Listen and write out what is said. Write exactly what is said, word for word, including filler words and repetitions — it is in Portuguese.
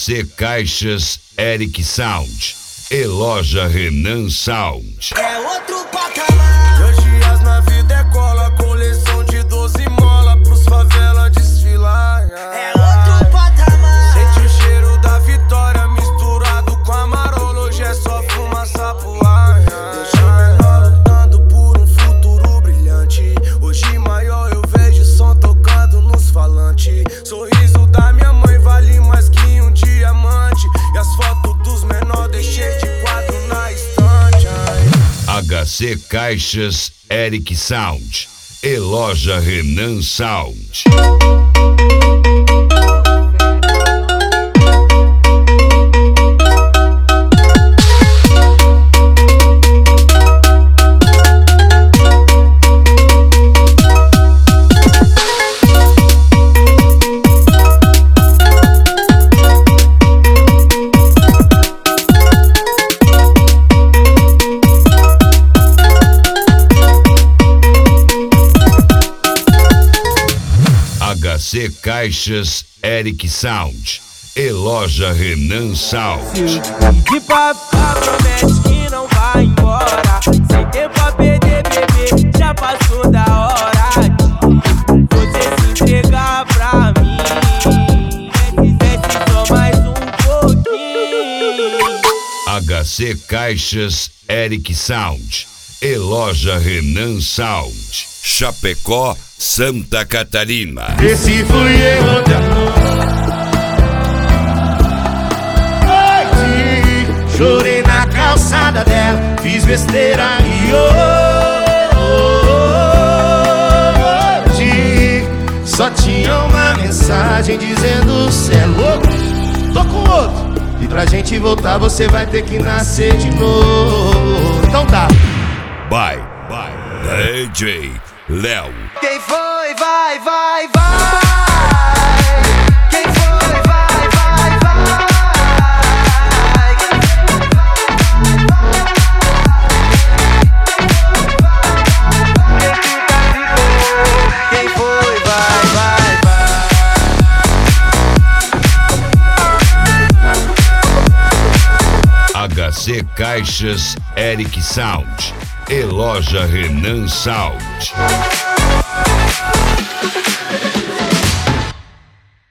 H C Caixas, Eric Sound e Loja Renan Sound. É outro patamar. Dois dias na vida é cola, coleção de doze mola pros favela desfilar. É outro patamar. Sente o cheiro da vitória misturado com a marola, hoje é só fumaça pro ar. Deixa o menor lutando por um futuro brilhante. Hoje maior eu vejo som tocando nos falantes. Sorriso da minha mãe vale mais que um diamante. E as fotos dos menores deixei de quadro na estante. H C Caixas, Eric Sound e Loja Renan Sound. H C Caixas, Eric Sound e Loja Renan Sound. De papá promete que não vai embora. Sem tempo a perder, bebê, já passou da hora de você se entregar pra mim. Desce só mais um pouquinho. H C Caixas, Eric Sound e Loja Renan Sound. Chapecó, Santa Catarina. Esse fui eu ontem à noite. Chorei na calçada dela, fiz besteira e hoje só tinha uma mensagem dizendo: cê é louco, tô com outro. E pra gente voltar você vai ter que nascer de novo. Então tá. Bye, bye. D J Léo. Quem foi, vai, vai, vai. Quem foi, vai, vai, vai. Quem foi, vai, vai, vai. H C Caixas, Eric Sound e Loja Renan Sound.